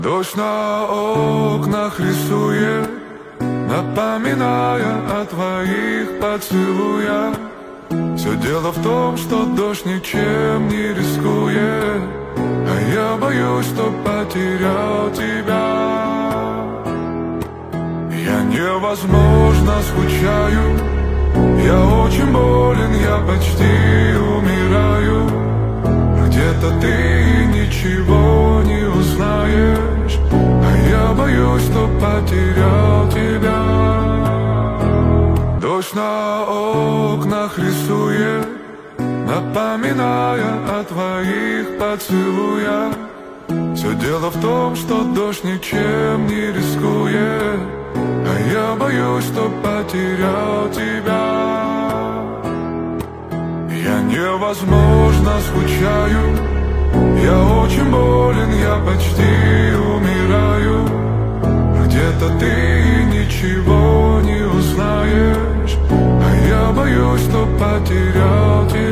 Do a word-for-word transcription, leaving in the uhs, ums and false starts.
Дождь на окнах рисует, напоминая о твоих поцелуях. Все дело в том, что дождь ничем не рискует, а я боюсь, что потерял тебя. Я невозможно скучаю, я очень болен, я почти умираю. Где-то ты ничего не узнаешь, а я боюсь, что потерял тебя. Дождь на окнах рисует, напоминая о твоих поцелуях. Все дело в том, что дождь ничем не рискует, а я боюсь, что потерял тебя. Я невозможно скучаю, я очень болен, я почти умираю. Где-то ты ничего не узнаешь, а я боюсь, что потерял тебя.